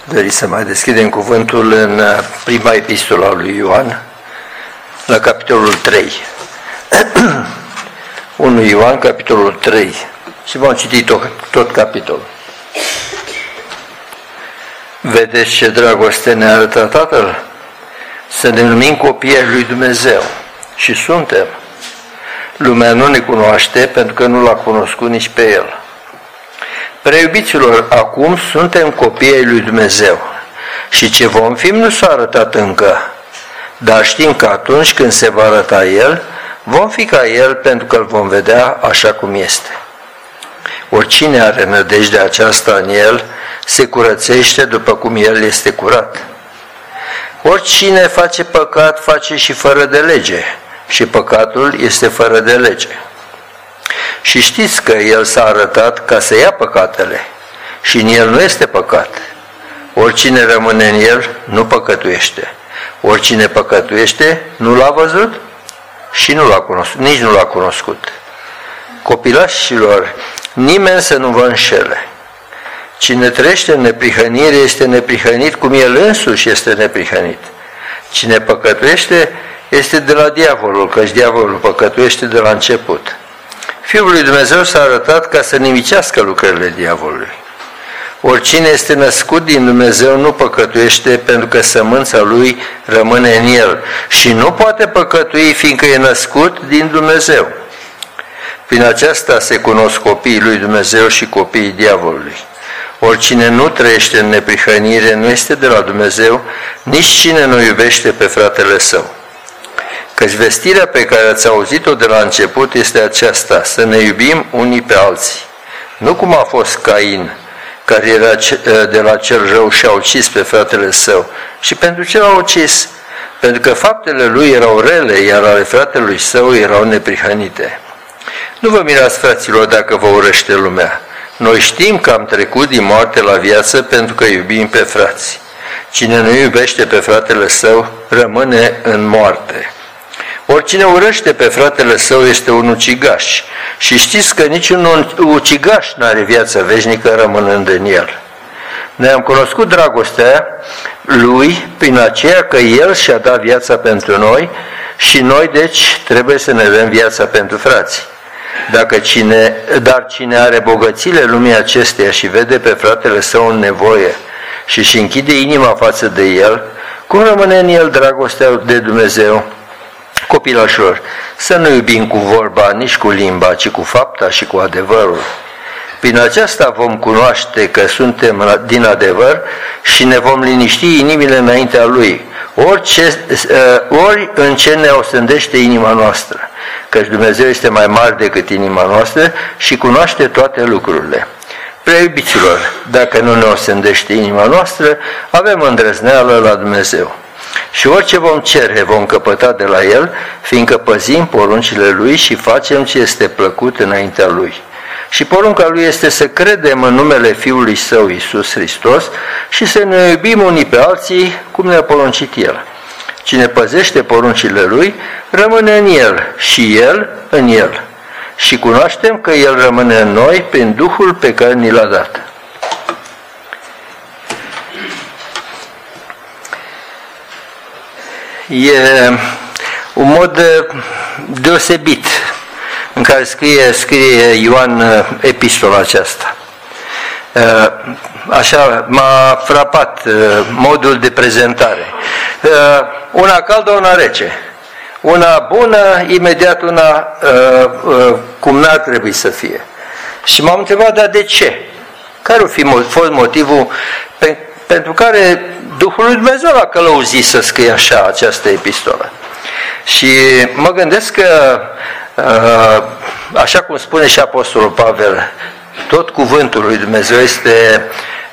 Doriți să mai deschidem cuvântul în prima epistolă a lui Ioan, la capitolul 3. 1 Ioan, capitolul 3. Și vom citi tot capitolul. Vedeți ce dragoste ne arătă Tatăl? Să ne numim copii ai lui Dumnezeu. Și suntem. Lumea nu ne cunoaște pentru că nu l-a cunoscut nici pe El. Preiubiților, acum suntem copii ai lui Dumnezeu și ce vom fi nu s-a arătat încă, dar știm că atunci când se va arăta El, vom fi ca El pentru că îl vom vedea așa cum este. Oricine are nădejdea aceasta în El, se curățește după cum El este curat. Oricine face păcat, face și fără de lege, și păcatul este fără de lege. Și știți că El s-a arătat ca să ia păcatele și în El nu este păcat. Oricine rămâne în El nu păcătuiește. Oricine păcătuiește nu l-a văzut și nu l-a cunoscut, nici nu l-a cunoscut. Copilașilor, nimeni să nu vă înșele. Cine trăiește în neprihănire este neprihănit cum El însuși este neprihănit. Cine păcătuiește este de la diavolul, căci diavolul păcătuiește de la început. Fiul lui Dumnezeu s-a arătat ca să nimicească lucrările diavolului. Oricine este născut din Dumnezeu nu păcătuiește pentru că sămânța lui rămâne în el și nu poate păcătui fiindcă e născut din Dumnezeu. Prin aceasta se cunosc copiii lui Dumnezeu și copiii diavolului. Oricine nu trăiește în neprihănire nu este de la Dumnezeu, nici cine nu iubește pe fratele său. Căci vestirea pe care ați auzit-o de la început este aceasta, să ne iubim unii pe alții. Nu cum a fost Cain, care era de la cel rău și a ucis pe fratele său. Și pentru ce l-a ucis? Pentru că faptele lui erau rele, iar ale fratelui său erau neprihănite. Nu vă mirați, fraților, dacă vă urăște lumea. Noi știm că am trecut din moarte la viață pentru că iubim pe frați. Cine nu iubește pe fratele său, rămâne în moarte. Oricine urăște pe fratele său este un ucigaș și știți că niciun ucigaș n-are viață veșnică rămânând în el. Noi am cunoscut dragostea lui prin aceea că el și-a dat viața pentru noi și noi deci trebuie să ne dăm viața pentru frați. Dar cine are bogățile lumii acesteia și vede pe fratele său în nevoie și își închide inima față de el, cum rămâne în el dragostea de Dumnezeu? Copilașilor, să nu iubim cu vorba, nici cu limba, ci cu fapta și cu adevărul. Prin aceasta vom cunoaște că suntem din adevăr și ne vom liniști inimile înaintea Lui, ori în ce ne osândește inima noastră, căci Dumnezeu este mai mare decât inima noastră și cunoaște toate lucrurile. Preiubiților, dacă nu ne osândește inima noastră, avem îndrăzneală la Dumnezeu. Și orice vom cere, vom căpăta de la El, fiindcă păzim poruncile Lui și facem ce este plăcut înaintea Lui. Și porunca Lui este să credem în numele Fiului Său, Iisus Hristos, și să ne iubim unii pe alții, cum ne-a poruncit El. Cine păzește poruncile Lui, rămâne în El și El în El. Și cunoaștem că El rămâne în noi prin Duhul pe care ni l-a dat. E un mod deosebit în care scrie Ioan epistola aceasta. Așa m-a frapat modul de prezentare. Una caldă, una rece. Una bună, imediat una cum n-ar trebui să fie. Și m-am întrebat, dar de ce? Care a fost motivul pentru care Duhul lui Dumnezeu a călăuzit să scrie așa această epistolă? Și mă gândesc că, așa cum spune și Apostolul Pavel, tot cuvântul lui Dumnezeu este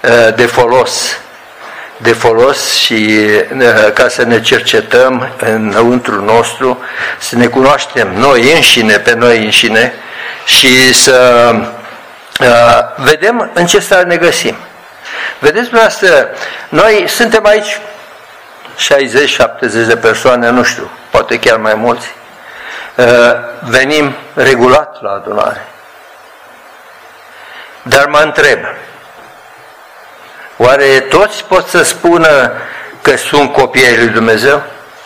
de folos și ca să ne cercetăm înăuntru nostru, să ne cunoaștem noi înșine, pe noi înșine și să vedem în ce stare ne găsim. Vedeți dumneavoastră, noi suntem aici 60-70 de persoane, nu știu, poate chiar mai mulți. Venim regulat la adunare. Dar mă întreb, Oare toți pot să spună că sunt copii ai lui Dumnezeu?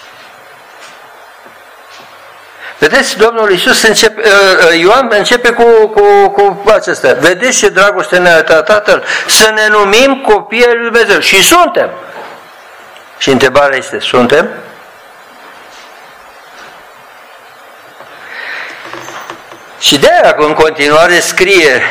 Vedeți, Domnul Iisus Ioan începe cu acesta. Vedeți ce dragoste ne-a arătat Tatăl? Să ne numim copii ai lui Dumnezeu. Și suntem. Și întrebarea este, suntem? Și de-aia în continuare scrie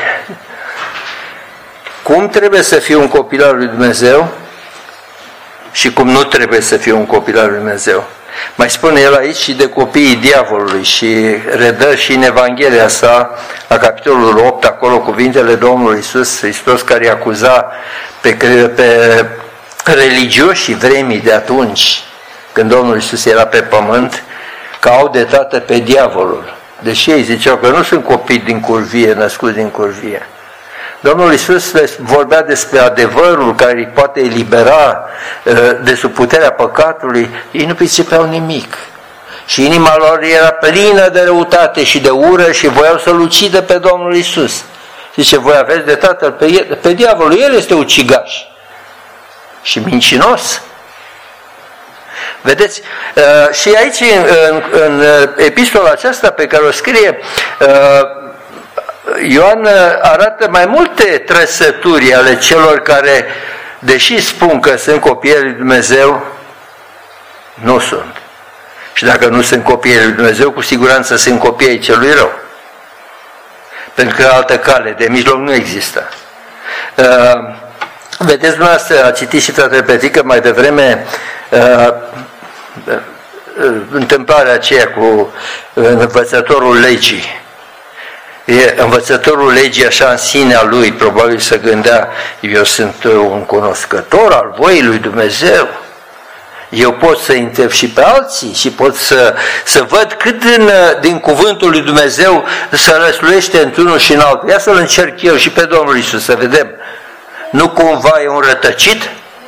cum trebuie să fie un copil al lui Dumnezeu și cum nu trebuie să fie un copil al lui Dumnezeu. Mai spune el aici și de copiii diavolului și redă și în Evanghelia sa, la capitolul 8, acolo cuvintele Domnului Iisus Hristos care îi acuza pe religioșii vremii de atunci, când Domnul Iisus era pe pământ, că au de tată pe diavolul. Deși ei ziceau că nu sunt copii din curvie, născuți din curvie. Domnul Iisus vorbea despre adevărul care îi poate elibera de sub puterea păcatului, ei nu pricepeau nimic. Și inima lor era plină de răutate și de ură și voiau să-L ucidă pe Domnul Iisus. Zice, voi aveți de tatăl pe diavolul, el este ucigaș și mincinos. Vedeți, și aici în epistola aceasta pe care o scrie Ioan arată mai multe trăsături ale celor care, deși spun că sunt copii ai lui Dumnezeu, nu sunt. Și dacă nu sunt copii ai lui Dumnezeu, cu siguranță sunt copii ai celui rău. Pentru că altă cale de mijloc nu există. Vedeți dumneavoastră, a citit și fratele Petrică mai devreme întâmplarea aceea cu învățătorul legii. Învățătorul legii așa în sinea lui probabil să gândea, eu sunt un cunoscător al voii lui Dumnezeu, eu pot să întreb și pe alții și pot să văd cât din cuvântul lui Dumnezeu se răsluiește într-unul și în altul. Ia să-L încerc eu și pe Domnul Iisus să vedem. Nu cumva e un rătăcit?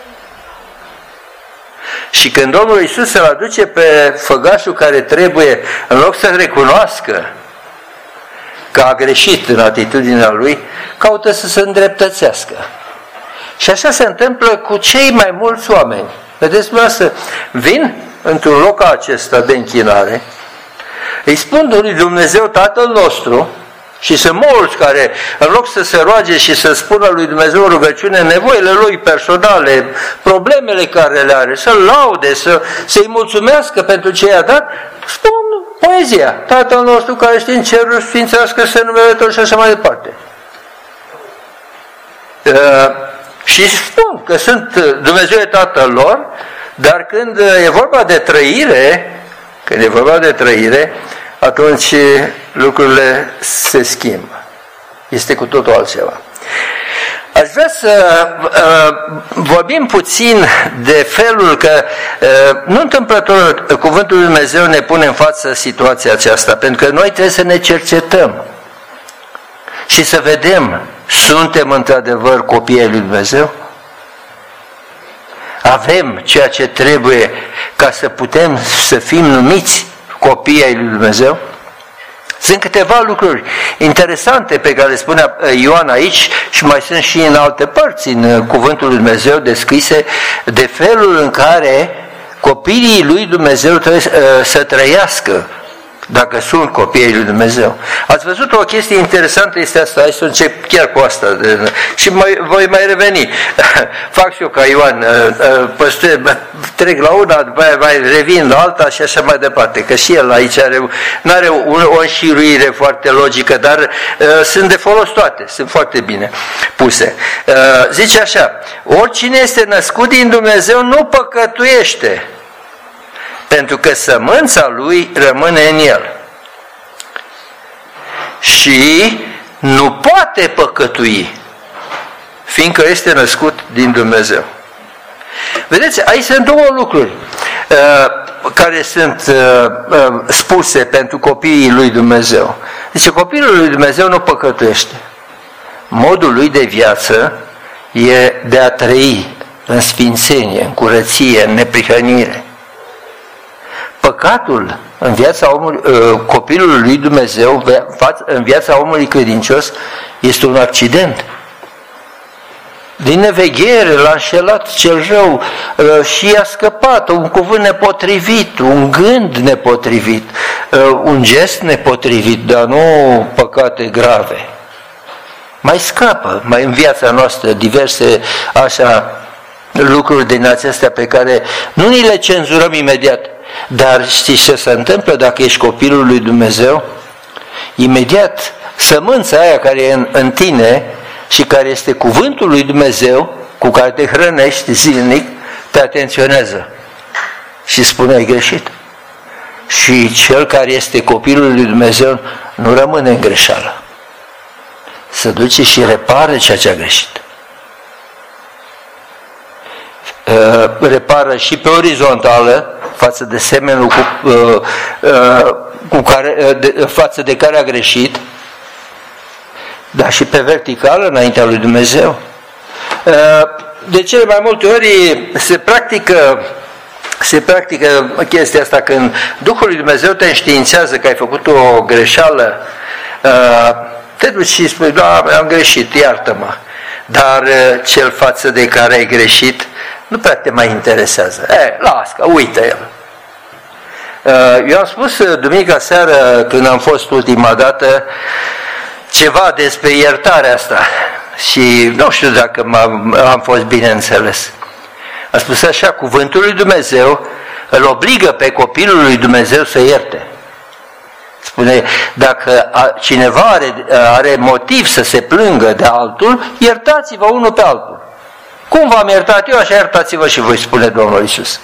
Și când Domnul Iisus se-l aduce pe făgașul care trebuie, în loc să recunoască că a greșit în atitudinea lui, caută să se îndreptățească. Și așa se întâmplă cu cei mai mulți oameni. Vedeți, dumneavoastră, vin într-un loc acesta de închinare, îi spun lui Dumnezeu Tatăl nostru, și sunt mulți care, în loc să se roage și să spună lui Dumnezeu rugăciune, nevoile lui personale, problemele care le are, să-L laude, să-i mulțumească pentru ce i-a dat, spun poezia, Tatăl nostru care știe în ceruri, sfințească-se numele Tău și așa mai departe. Și spun că sunt Dumnezeu e Tatăl lor, dar când e vorba de trăire, atunci lucrurile se schimbă. Este cu totul altceva. Aș vrea să vorbim puțin de felul că nu întâmplător cuvântul lui Dumnezeu ne pune în față situația aceasta, pentru că noi trebuie să ne cercetăm și să vedem, suntem într-adevăr copiii lui Dumnezeu? Avem ceea ce trebuie ca să putem să fim numiți copiii ai lui Dumnezeu? Sunt câteva lucruri interesante pe care le spunea Ioan aici și mai sunt și în alte părți în cuvântul lui Dumnezeu descrise de felul în care copiii lui Dumnezeu trebuie să trăiască dacă sunt copiii lui Dumnezeu. Ați văzut o chestie interesantă este asta, hai să încep chiar cu asta și voi mai reveni. Fac și eu ca Ioan, trec la una, după aia mai revin la alta și așa mai departe, că și el aici nu are o înșiruire foarte logică, dar sunt de folos toate, sunt foarte bine puse. Zice așa, oricine este născut din Dumnezeu nu păcătuiește, pentru că sămânța lui rămâne în el. Și nu poate păcătui, fiindcă este născut din Dumnezeu. Vedeți, aici sunt două lucruri care sunt spuse pentru copiii lui Dumnezeu. Zice, copilul lui Dumnezeu nu păcătuiește. Modul lui de viață e de a trăi în sfințenie, în curăție, în neprihănire. Păcatul în viața omului, copilului lui Dumnezeu, în viața omului credincios, este un accident. din neveghere l-a înșelat cel rău și i-a scăpat un cuvânt nepotrivit, un gând nepotrivit, un gest nepotrivit, dar nu păcate grave. Mai scapă, mai în viața noastră diverse așa lucruri din acestea pe care nu ni le cenzurăm imediat. Dar știți ce se întâmplă dacă ești copilul lui Dumnezeu? Imediat sămânța aia care e în tine și care este cuvântul lui Dumnezeu, cu care te hrănești zilnic, te atenționează și spune ai greșit. Și cel care este copilul lui Dumnezeu nu rămâne în greșeală. Se duce și repară ceea ce a greșit. Repară și pe orizontală față de semenul față de care a greșit, dar și pe verticală înaintea lui Dumnezeu. De cele mai multe ori se practică chestia asta când Duhul lui Dumnezeu te înștiințează că ai făcut o greșeală, te duci și spui, da, am greșit, iartă-mă. Dar cel față de care ai greșit nu prea te mai interesează. Las că uită el. Eu am spus duminica seară, când am fost ultima dată, ceva despre iertarea asta și nu știu dacă am fost bine înțeles. Am spus așa, cuvântul lui Dumnezeu îl obligă pe copilul lui Dumnezeu să ierte. Spune, dacă cineva are motiv să se plângă de altul, iertați-vă unul pe altul. Cum v-am iertat eu, așa iertați-vă și voi, spune Domnul Iisus.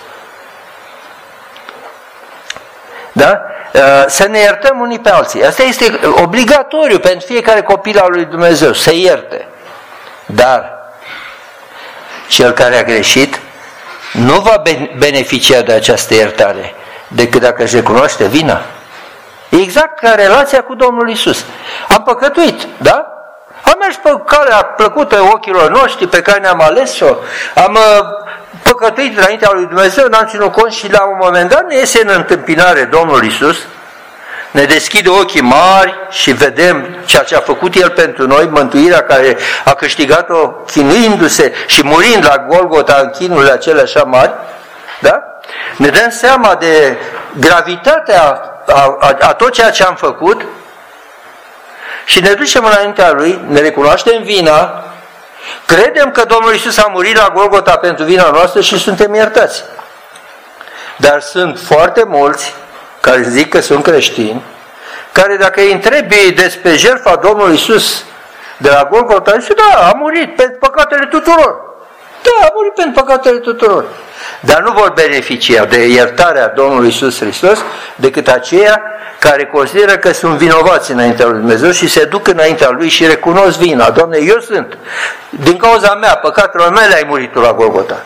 Da? Să ne iertăm unii pe alții. Asta este obligatoriu pentru fiecare copil al lui Dumnezeu, să ierte. Dar cel care a greșit nu va beneficia de această iertare decât dacă își recunoaște vina. Exact ca relația cu Domnul Iisus. Am păcătuit, da? Am mers pe calea plăcută ochilor noștri pe care ne-am ales-o, am păcătuit înaintea lui Dumnezeu, n-am ținut cont și la un moment dat ne iese în întâmpinare Domnul Iisus, ne deschide ochii mari și vedem ceea ce a făcut El pentru noi, mântuirea care a câștigat-o chinuindu-se și murind la Golgota în chinurile acelea așa mari, da? Ne dăm seama de gravitatea a tot ceea ce am făcut și ne ducem înaintea Lui, ne recunoaștem vina, credem că Domnul Iisus a murit la Golgota pentru vina noastră și suntem iertați. Dar sunt foarte mulți care zic că sunt creștini, care dacă îi întrebi despre jertfa Domnului Iisus de la Golgota, zice, da, a murit pentru păcatele tuturor. Da, a murit pentru păcatele tuturor. Dar nu vor beneficia de iertarea Domnului Iisus Hristos decât aceia care consideră că sunt vinovați înaintea lui Dumnezeu și se duc înaintea Lui și recunosc vina. Doamne, eu sunt. Din cauza mea, păcatelor mele ai murit tu la Golgota.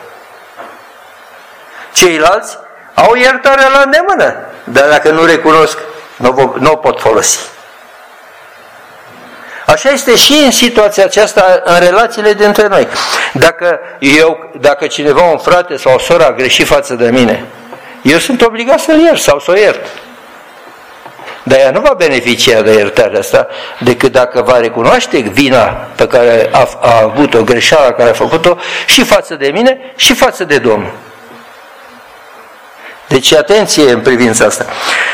Ceilalți au iertarea la îndemână, dar dacă nu recunosc, nu o pot folosi. Așa este și în situația aceasta, în relațiile dintre noi. Dacă cineva, un frate sau o soră, a greșit față de mine, eu sunt obligat să-l iert sau să o iert. Dar ea nu va beneficia de iertarea asta decât dacă va recunoaște vina pe care a avut-o, greșeala care a făcut-o și față de mine și față de Domnul. Deci atenție în privința asta.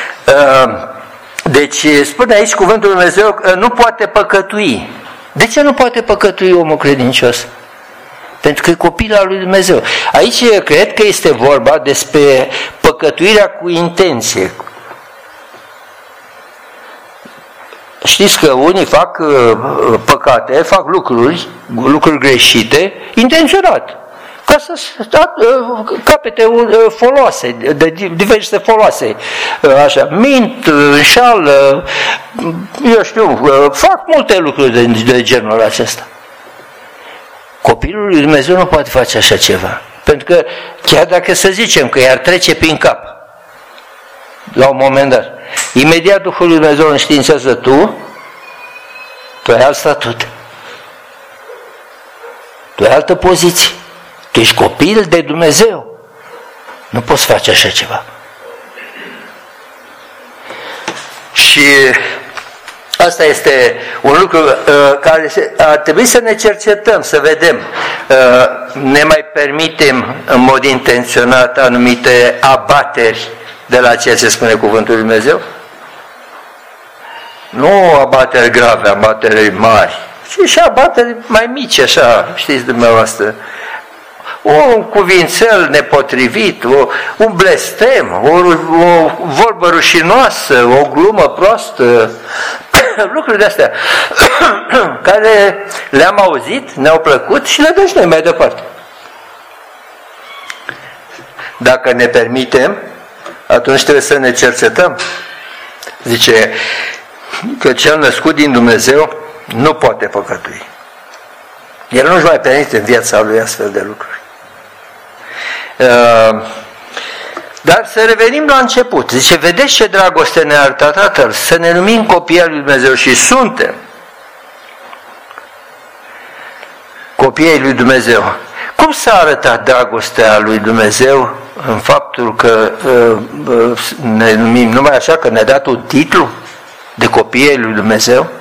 Deci spune aici cuvântul Lui Dumnezeu că nu poate păcătui. De ce nu poate păcătui omul credincios? Pentru că e copil al lui Dumnezeu. Aici cred că este vorba despre păcătuirea cu intenție. Știți că unii fac păcate, fac lucruri greșite, intenționat, ca să capete foloase, de diverse foloase, așa, mint, înșală, eu știu, fac multe lucruri de genul acesta. Copilul lui Dumnezeu nu poate face așa ceva, pentru că chiar dacă să zicem că i-ar trece prin cap, la un moment dat, imediat Duhul lui Dumnezeu îl înștiințează tu ai alt statut, tu ai altă poziție, tu ești copil de Dumnezeu, nu poți face așa ceva. Și Asta este un lucru care ar trebui să ne cercetăm, să vedem. Ne mai permitem în mod intenționat anumite abateri de la ceea ce spune Cuvântul Lui Dumnezeu? Nu abateri grave, abateri mari, ci și abateri mai mici, așa, știți dumneavoastră. Un cuvințel nepotrivit, un blestem, o vorbă rușinoasă, o glumă proastă, lucruri de-astea care le-am auzit, ne-au plăcut și le dăm și noi mai departe. Dacă ne permitem, atunci trebuie să ne cercetăm. Zice că cel născut din Dumnezeu nu poate păcătui. El nu-și mai permite în viața lui astfel de lucruri. Dar să revenim la început. Zice, vedeți ce dragoste ne-a arătat Tatăl, să ne numim copii al lui Dumnezeu și suntem copiii lui Dumnezeu. Cum s-a arătat dragostea lui Dumnezeu în faptul că ne numim numai așa, că ne-a dat un titlu de copii ai lui Dumnezeu?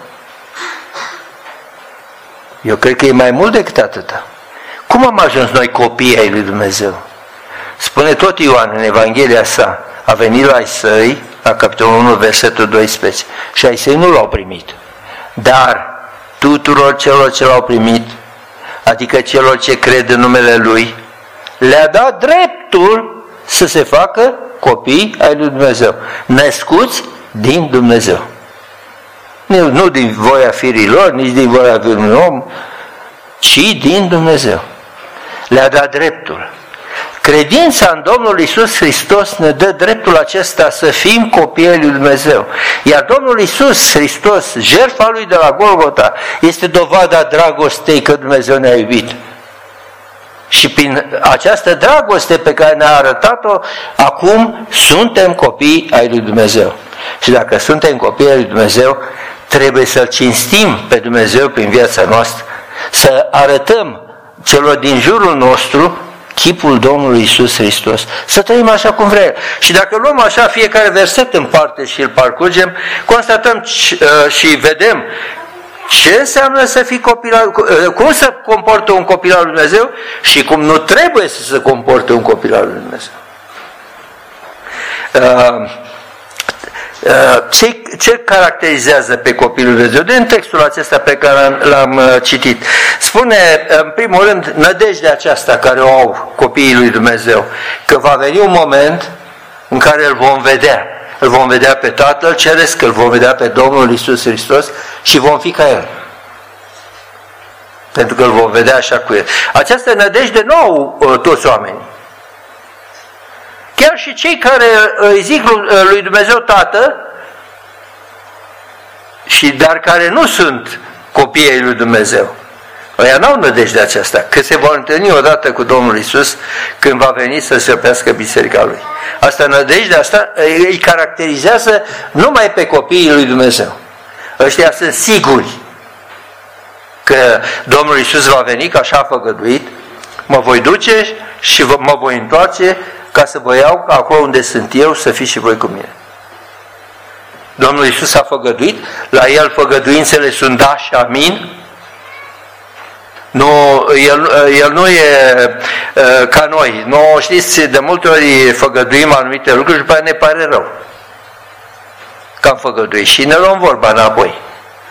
Eu cred că e mai mult decât atâta. Cum am ajuns noi copii ai lui Dumnezeu? Spune tot Ioan în Evanghelia sa, a venit la ai săi, la capitolul 1, versetul 12, și ai săi nu l-au primit. Dar tuturor celor ce l-au primit, adică celor ce cred în numele Lui, le-a dat dreptul să se facă copii ai lui Dumnezeu, născuți din Dumnezeu. Nu din voia firilor, nici din voia unui om, ci din Dumnezeu. Le-a dat dreptul. Credința în Domnul Iisus Hristos ne dă dreptul acesta să fim copii ai lui Dumnezeu. Iar Domnul Iisus Hristos, jertfa Lui de la Golgota, este dovada dragostei că Dumnezeu ne-a iubit. Și prin această dragoste pe care ne-a arătat-o, acum suntem copii ai lui Dumnezeu. Și dacă suntem copii ai lui Dumnezeu, trebuie să-L cinstim pe Dumnezeu prin viața noastră, să arătăm celor din jurul nostru chipul Domnului Iisus Hristos, să trăim așa cum vrea El. Și dacă luăm așa fiecare verset în parte și îl parcurgem, constatăm și vedem ce înseamnă să fii copil al, cum se comportă un copil al lui Dumnezeu și cum nu trebuie să se comporte un copil al lui Dumnezeu. Ce caracterizează pe copilul lui Dumnezeu? Din textul acesta pe care l-am citit. Spune, în primul rând, nădejdea aceasta care o au copiii lui Dumnezeu, că va veni un moment în care îl vom vedea. Îl vom vedea pe Tatăl Ceresc, îl vom vedea pe Domnul Iisus Hristos și vom fi ca El. Pentru că îl vom vedea așa cu El. Această nădejde nu au toți oamenii. Chiar și cei care îi zic lui Dumnezeu Tată, dar care nu sunt copiii lui Dumnezeu. Ăia n-au nădejdea aceasta, că se vor întâlni odată cu Domnul Iisus când va veni să săpească biserica Lui. Asta, nădejdea asta îi caracterizează numai pe copiii lui Dumnezeu. Ăștia sunt siguri că Domnul Iisus va veni, că așa a făgăduit, mă voi duce și mă voi întoarce ca să vă iau acolo unde sunt eu, să fiți și voi cu mine. Domnul Iisus a făgăduit, la El făgăduințele sunt da și amin. Nu, el nu e ca noi. Nu, știți, de multe ori făgăduim anumite lucruri și după aia ne pare rău că am făgăduit și ne luăm vorba înapoi.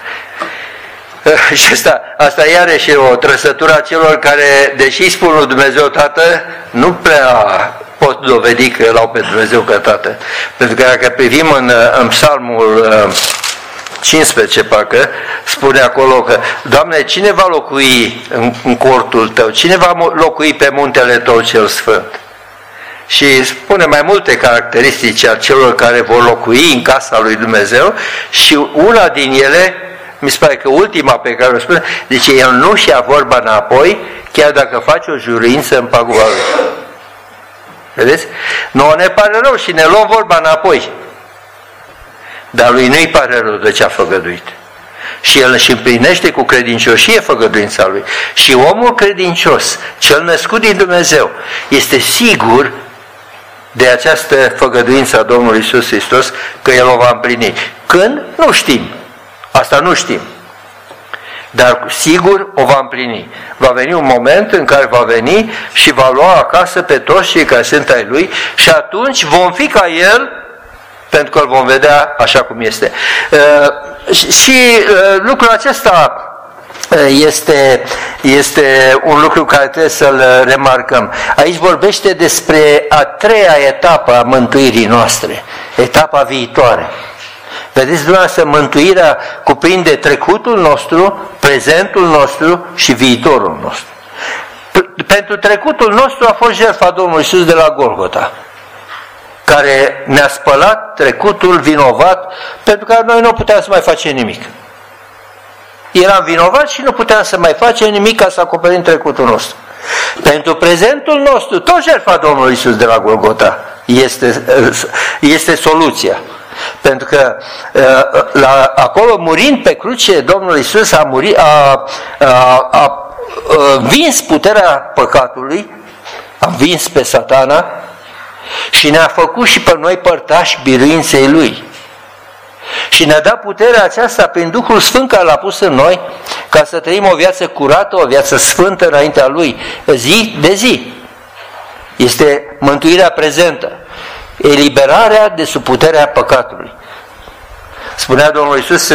Și asta iarăși e o trăsătură a celor care, deși spun lui Dumnezeu Tată, nu prea pot dovedi că l-au pe Dumnezeu ca Tată. Pentru că dacă privim în Psalmul 15, parcă, spune acolo că, Doamne, cine va locui în cortul Tău? Cine va locui pe muntele Tău cel sfânt? Și spune mai multe caracteristici a celor care vor locui în casa lui Dumnezeu și una din ele, mi se pare că ultima pe care o spune, zice, El nu-și ia vorba înapoi, chiar dacă face o juruință în paguba Lui. Vedeți? Nouă ne pare rău și ne luăm vorba înapoi. Dar lui nu-i pare rău de ce a făgăduit. Și el își împlinește cu credincioșie făgăduința lui. Și omul credincios, cel născut din Dumnezeu, este sigur de această făgăduință a Domnului Iisus Hristos că El o va împlini. Când? Nu știm. Asta nu știm. Dar sigur o va împlini. Va veni un moment în care va veni și va lua acasă pe toți cei care sunt ai Lui și atunci vom fi ca El, pentru că îl vom vedea așa cum este. Și lucrul acesta este un lucru care trebuie să-l remarcăm. Aici vorbește despre a treia etapă a mântuirii noastre, etapa viitoare. Vedeți, dumneavoastră, mântuirea cuprinde trecutul nostru, prezentul nostru și viitorul nostru. Pentru trecutul nostru a fost jertfa Domnului Iisus de la Golgota, care ne-a spălat trecutul vinovat, pentru că noi nu puteam să mai facem nimic. Eram vinovați și nu puteam să mai facem nimic ca să acoperim trecutul nostru. Pentru prezentul nostru, tot jertfa Domnului Iisus de la Golgota este soluția. Pentru că acolo, murind pe cruce, Domnul Iisus a vins puterea păcatului, a vins pe Satana și ne-a făcut și pe noi părtași biruinței Lui. Și ne-a dat puterea aceasta prin Duhul Sfânt care l-a pus în noi, ca să trăim o viață curată, o viață sfântă înaintea Lui, zi de zi. Este mântuirea prezentă, eliberarea de sub puterea păcatului. Spunea Domnul Iisus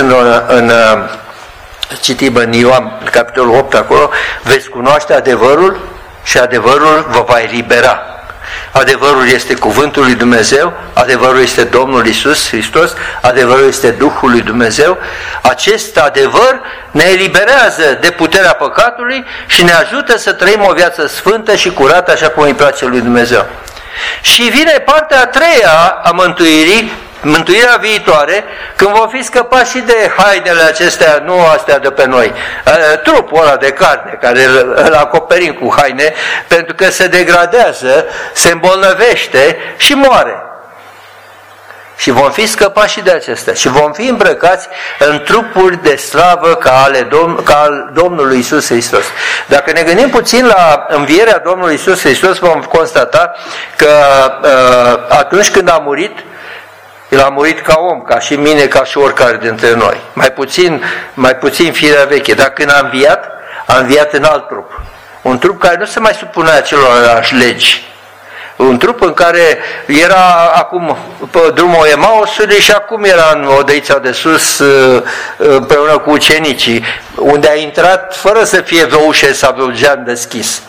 citim în Ioan, capitolul 8 acolo, veți cunoaște adevărul și adevărul vă va elibera. Adevărul este cuvântul lui Dumnezeu, adevărul este Domnul Iisus Hristos, adevărul este Duhul lui Dumnezeu. Acest adevăr ne eliberează de puterea păcatului și ne ajută să trăim o viață sfântă și curată așa cum îi place lui Dumnezeu. Și vine partea a treia a mântuirii, mântuirea viitoare, când vom fi scăpați și de hainele acestea, nu astea de pe noi, trupul ăla de carne, care îl acoperim cu haine, pentru că se degradează, se îmbolnăvește și moare. Și vom fi scăpați și de acestea. Și vom fi îmbrăcați în trupuri de slavă ca al Domnului Iisus Hristos. Dacă ne gândim puțin la învierea Domnului Iisus Hristos, vom constata că atunci când a murit, El a murit ca om, ca și mine, ca și oricare dintre noi. Mai puțin firea veche. Dar când a înviat în alt trup. Un trup care nu se mai supunea acelorlași legi. Un trup în care era acum pe drumul Emausului și acum era în odăița de sus împreună cu ucenicii, unde a intrat fără să fie vreo ușă sau vreo geam deschis.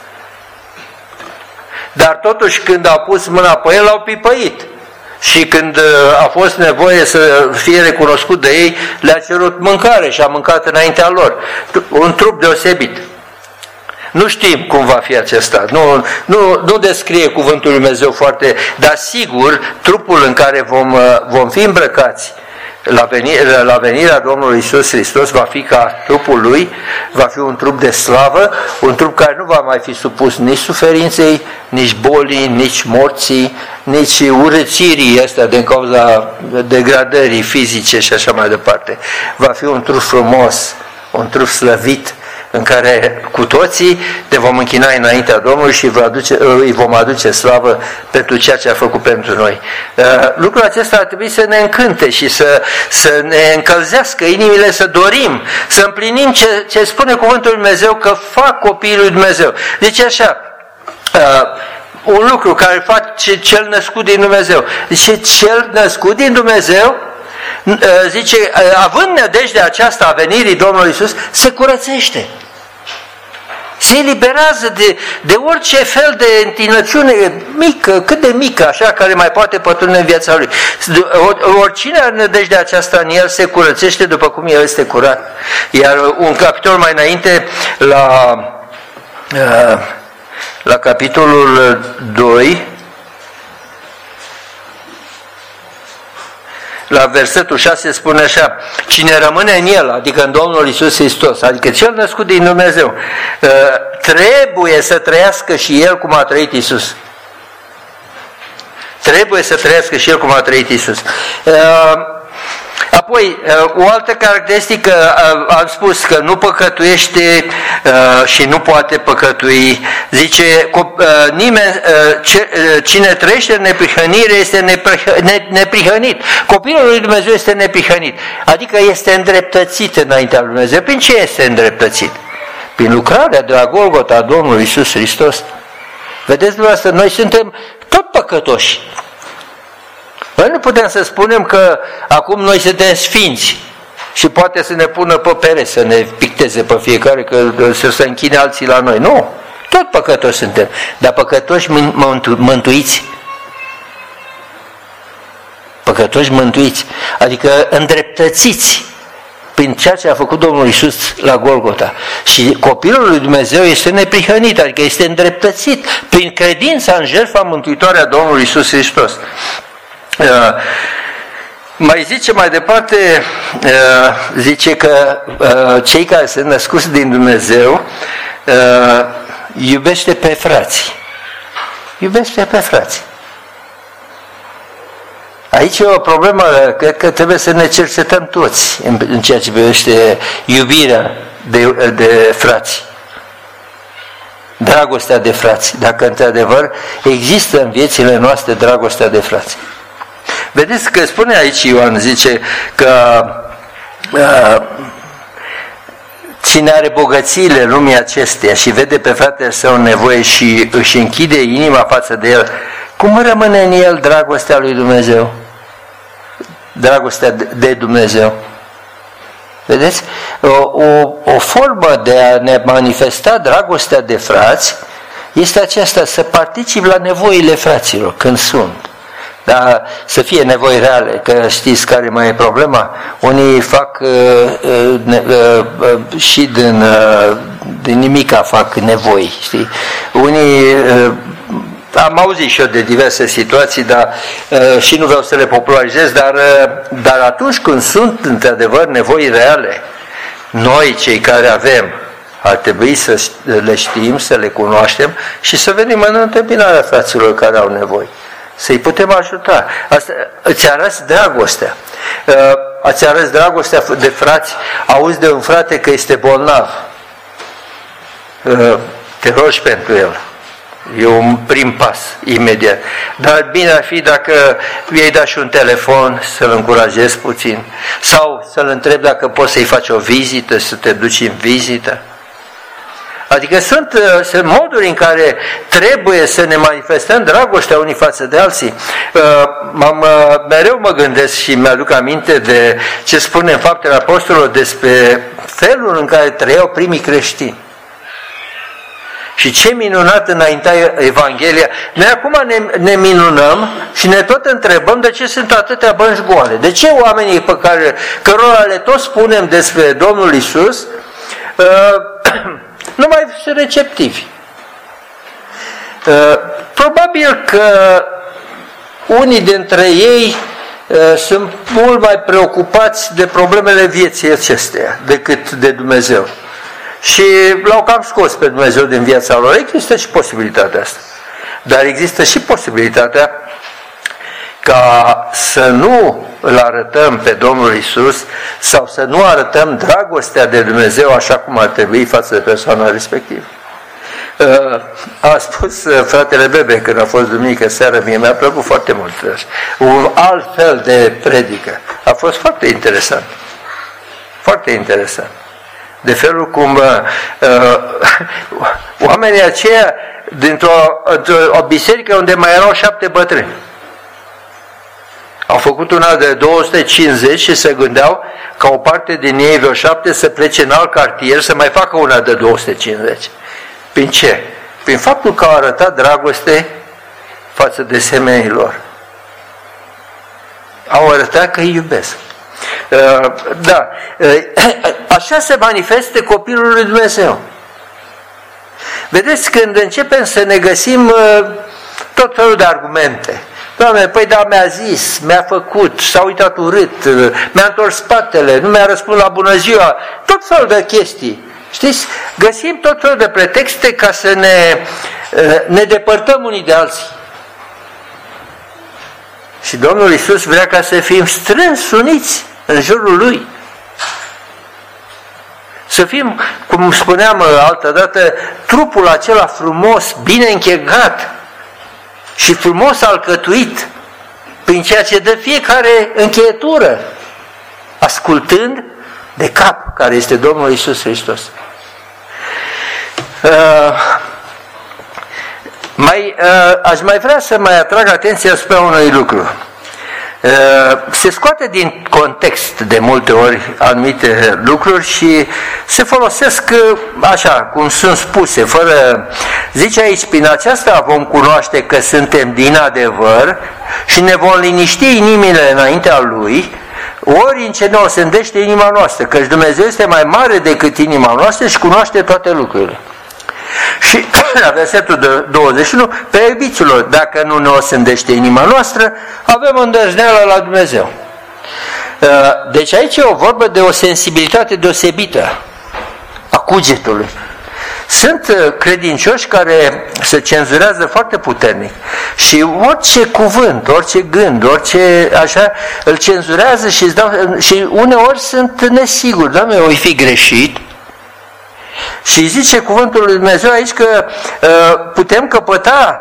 Dar totuși când a pus mâna pe el, l-au pipăit. Și când a fost nevoie să fie recunoscut de ei, le-a cerut mâncare și a mâncat înaintea lor. Un trup deosebit. Nu știm cum va fi acesta, nu descrie cuvântul lui Dumnezeu foarte, dar sigur, trupul în care vom fi îmbrăcați la venirea Domnului Iisus Hristos va fi ca trupul Lui, va fi un trup de slavă, un trup care nu va mai fi supus nici suferinței, nici bolii, nici morții, nici urățirii astea din cauza degradării fizice și așa mai departe. Va fi un trup frumos, un trup slăvit, în care cu toții ne vom închina înaintea Domnului și îi vom aduce slavă pentru ceea ce a făcut pentru noi. Lucrul acesta ar trebui să ne încânte și să ne încălzească inimile, să dorim, să împlinim ce spune cuvântul lui Dumnezeu, că fac copiii lui Dumnezeu. Deci așa, un lucru care face cel născut din Dumnezeu. Zice, cel născut din Dumnezeu, zice, având nădejdea aceasta a venirii Domnului Iisus, se curățește. Se eliberează de orice fel de întinăciune mică, cât de mică, așa, care mai poate pătrunde în viața lui. Oricine are nădejdea aceasta în el se curățește după cum el este curat. Iar un capitol mai înainte, la capitolul 2, la versetul 6 spune așa: cine rămâne în El, adică în Domnul Iisus Hristos, adică cel născut din Dumnezeu, trebuie să trăiască și El cum a trăit Iisus. Trebuie să trăiască și El cum a trăit Iisus. Apoi, o altă caracteristică, am spus că nu păcătuiește și nu poate păcătui. Zice, nimeni, cine trăiește în neprihănire este neprihănit. Copilul lui Dumnezeu este neprihănit, adică este îndreptățit înaintea lui Dumnezeu. Prin ce este îndreptățit? Prin lucrarea de la Golgota a Domnului Iisus Hristos. Vedeți dumneavoastră, noi suntem tot păcătoși. Noi nu putem să spunem că acum noi suntem sfinți și poate să ne pună pe pereți, să ne picteze pe fiecare, că să se închine alții la noi. Nu, tot păcătoși suntem, dar păcătoși mântuiți. Păcătoși mântuiți, adică îndreptățiți prin ceea ce a făcut Domnul Iisus la Golgota. Și copilul lui Dumnezeu este neprihănit, adică este îndreptățit prin credința în jertfa mântuitoare a Domnului Iisus Hristos. Mai zice mai departe, zice că cei care sunt născuți din Dumnezeu iubește pe frați. Iubește pe frați. Aici e o problemă, cred că trebuie să ne cercetăm toți în ceea ce privește iubirea de frați. Dragostea de frați. Dacă într-adevăr există în viețile noastre dragostea de frați. Vedeți că spune aici Ioan, zice că cine are bogățiile lumii acesteia și vede pe fratele său în nevoie și își închide inima față de el, cum rămâne în el dragostea lui Dumnezeu? Dragostea de Dumnezeu. Vedeți? O formă de a ne manifesta dragostea de frați este aceasta, să participi la nevoile fraților când sunt. Dar să fie nevoi reale, că știți care mai e problema? Unii fac și din nimica fac nevoi, știi? Unii, am auzit și eu de diverse situații, dar și nu vreau să le popularizez, dar atunci când sunt într-adevăr nevoi reale, noi cei care avem, ar trebui să le știm, să le cunoaștem și să venim în întâmpinarea fraților care au nevoi. Să-i putem ajuta. Asta îți arăți dragostea. Îți arăți dragostea de frați. Auzi de un frate că este bolnav. Te rogi pentru el. E un prim pas, imediat. Dar bine ar fi dacă i-ai dat și un telefon să-l încurajezi puțin. Sau să-l întrebi dacă poți să-i faci o vizită, să te duci în vizită. Adică sunt moduri în care trebuie să ne manifestăm dragostea unii față de alții. Mereu mă gândesc și mi-aduc aminte de ce spune în Faptele Apostolilor despre felul în care trăiau primii creștini. Și ce minunat înaintea Evanghelia. Noi acum ne minunăm și ne tot întrebăm de ce sunt atâtea bănci goale. De ce oamenii pe cărora le tot spunem despre Domnul Iisus nu mai sunt receptivi. Probabil că unii dintre ei sunt mult mai preocupați de problemele vieții acesteia decât de Dumnezeu. Și l-au cam scos pe Dumnezeu din viața lor. Există și posibilitatea asta. Dar există și posibilitatea ca să nu îl arătăm pe Domnul Iisus sau să nu arătăm dragostea de Dumnezeu așa cum ar trebui față de persoana respectivă. A spus fratele Bebe când a fost duminică seară, mie mi-a plăcut foarte mult un alt fel de predică. A fost foarte interesant. Foarte interesant. De felul cum oamenii aceia dintr-o biserică unde mai erau 7 bătrâni au făcut una de 250 și se gândeau ca o parte din ei, vreo 7, să plece în alt cartier, să mai facă una de 250. Prin ce? Prin faptul că au arătat dragoste față de semenii lor. Au arătat că îi iubesc. Da, așa se manifestă copilul lui Dumnezeu. Vedeți, când începem să ne găsim tot felul de argumente. Doamne, păi da, mi-a zis, mi-a făcut, s-a uitat urât, mi-a întors spatele, nu mi-a răspuns la bună ziua, tot felul de chestii. Știți? Găsim tot felul de pretexte ca să ne depărtăm unii de alții. Și Domnul Iisus vrea ca să fim strâns uniți în jurul lui. Să fim, cum spuneam altădată, trupul acela frumos, bine închegat și frumos alcătuit prin ceea ce dă fiecare încheietură, ascultând de cap, care este Domnul Iisus Hristos. Aș mai vrea să mai atrag atenția asupra unui lucru. Se scoate din context de multe ori anumite lucruri și se folosesc așa, cum sunt spuse, fără... Zice aici, prin aceasta vom cunoaște că suntem din adevăr și ne vom liniști inimile înaintea Lui, ori în ce ne osândește inima noastră, căci Dumnezeu este mai mare decât inima noastră și cunoaște toate lucrurile. Și la versetul 21, pe iubiților, dacă nu ne osândește inima noastră, avem îndrăzneală la Dumnezeu. Deci aici e o vorbă de o sensibilitate deosebită a cugetului. Sunt credincioși care se cenzurează foarte puternic și orice cuvânt, orice gând, orice așa, îl cenzurează și uneori sunt nesiguri, Doamne, o fi greșit. Și zice cuvântul lui Dumnezeu aici că putem căpăta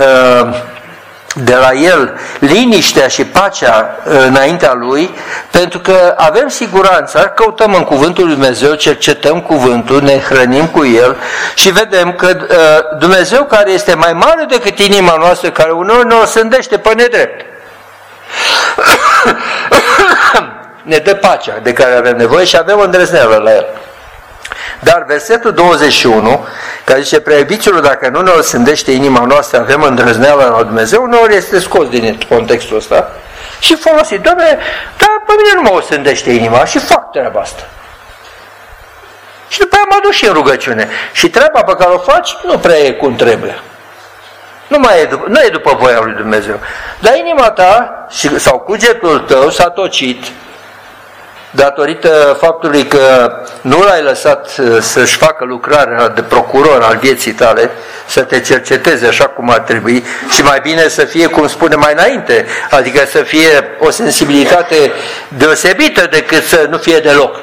de la El liniștea și pacea înaintea Lui, pentru că avem siguranța, căutăm în cuvântul lui Dumnezeu, cercetăm cuvântul, ne hrănim cu El și vedem că Dumnezeu, care este mai mare decât inima noastră, care uneori ne osândește pe nedrept, ne dă pacea de care avem nevoie și avem îndrăzneală la El. Dar versetul 21, care zice, prea iubiților, dacă nu ne osândește inima noastră, avem îndrăzneală la Dumnezeu, uneori este scos din contextul ăsta și folosit. Doamne, dar pe mine nu mă osândește inima și fac treaba asta. Și după aia mă duc și în rugăciune. Și treaba pe care o faci nu prea e cum trebuie. Nu e după voia lui Dumnezeu. Dar inima ta sau cugetul tău s-a tocit datorită faptului că nu l-ai lăsat să-și facă lucrarea de procuror al vieții tale, să te cerceteze așa cum ar trebui și mai bine să fie, cum spune mai înainte, adică să fie o sensibilitate deosebită decât să nu fie deloc.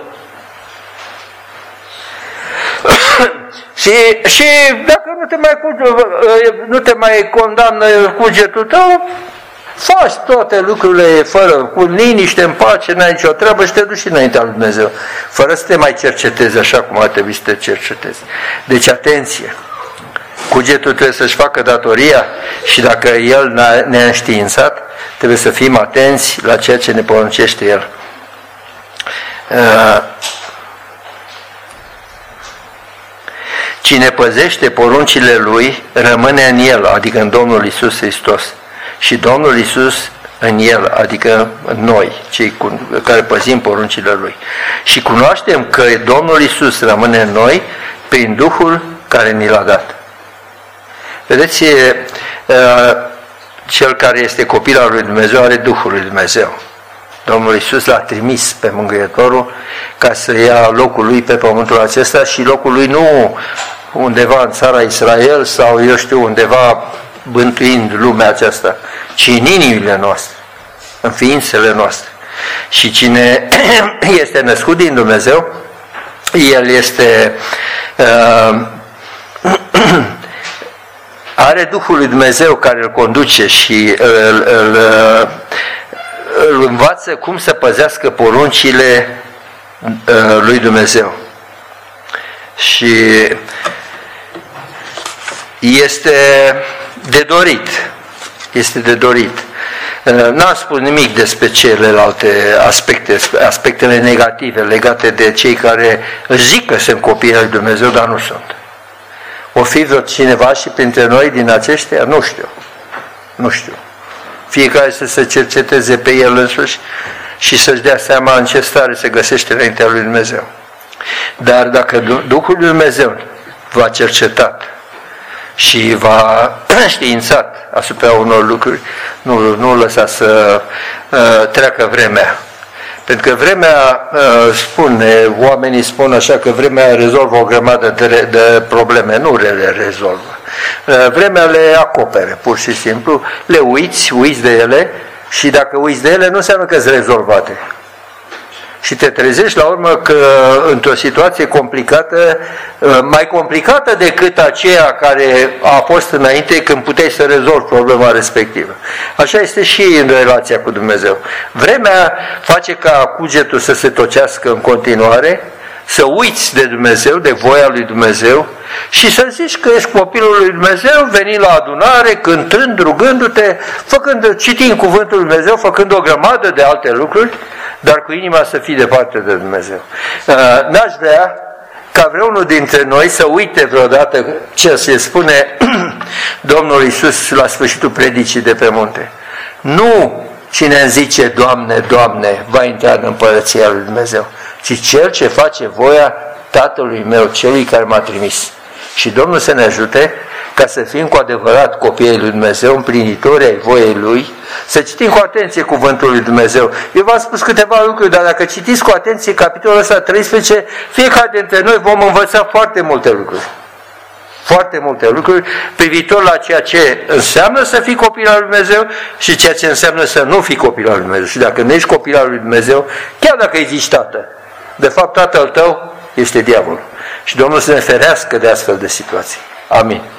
Și dacă nu te mai condamnă cugetul tău, faci toate lucrurile cu liniște, în pace, n-ai nicio treabă și te duci înaintea lui Dumnezeu, fără să te mai cercetezi așa cum ar trebui să te cercetezi. Deci atenție! Cugetul trebuie să-și facă datoria și dacă el ne-a înștiințat, trebuie să fim atenți la ceea ce ne poruncește el. Cine păzește poruncile lui, rămâne în el, adică în Domnul Iisus Hristos. Și Domnul Iisus în el, adică în noi, cei care păzim poruncile Lui. Și cunoaștem că Domnul Iisus rămâne în noi prin Duhul care ni l-a dat. Vedeți, cel care este copil al lui Dumnezeu are Duhul lui Dumnezeu. Domnul Iisus l-a trimis pe Mângâietorul ca să ia locul Lui pe pământul acesta și locul Lui nu undeva în țara Israel sau eu știu undeva bântuind lumea aceasta, ci în inimile noastre, în ființele noastre. Și cine este născut din Dumnezeu, el este are Duhul lui Dumnezeu care îl conduce și îl învață cum să păzească poruncile lui Dumnezeu. Și este de dorit. Este de dorit. N-am spus nimic despre celelalte aspecte, aspectele negative legate de cei care zic că sunt copii ai lui Dumnezeu, dar nu sunt. O fi vreo cineva și printre noi din aceștia? Nu știu. Nu știu. Fiecare să se cerceteze pe el însuși și să-și dea seama în ce stare se găsește înaintea lui Dumnezeu. Dar dacă Duhul lui Dumnezeu v-a cercetat și v-a științat asupra unor lucruri, nu lăsa să treacă vremea. Pentru că vremea oamenii spun așa că vremea rezolvă o grămadă de probleme, nu le rezolvă. Vremea le acopere, pur și simplu, le uiți de ele și dacă uiți de ele nu înseamnă că sunt rezolvate. și te trezești la urmă că într-o situație complicată, mai complicată decât aceea care a fost înainte când puteai să rezolvi problema respectivă. Așa este și în relația cu Dumnezeu. Vremea face ca cugetul să se tocească în continuare, să uiți de Dumnezeu, de voia lui Dumnezeu și să zici că ești copilul lui Dumnezeu, venind la adunare, cântând, rugându-te, citind cuvântul lui Dumnezeu, făcând o grămadă de alte lucruri, dar cu inima să fii departe de Dumnezeu. N-aș vrea ca vreunul dintre noi să uite vreodată ce se spune Domnul Iisus la sfârșitul predicii de pe munte. Nu cine îmi zice Doamne, Doamne, va intra în împărăția lui Dumnezeu, ci cel ce face voia Tatălui meu, celui care m-a trimis. Și Domnul să ne ajute ca să fim cu adevărat copiii lui Dumnezeu, împlinitori ai voiei Lui, să citim cu atenție cuvântul lui Dumnezeu. Eu v-am spus câteva lucruri, dar dacă citiți cu atenție capitolul ăsta 13, fiecare dintre noi vom învăța foarte multe lucruri. Foarte multe lucruri privitor la ceea ce înseamnă să fii copil al lui Dumnezeu și ceea ce înseamnă să nu fii copil al lui Dumnezeu. Și dacă nu ești copil al lui Dumnezeu, chiar dacă îi zici tată, de fapt tatăl tău este diavolul. Și Domnul să ne ferească de astfel de situații. Amin.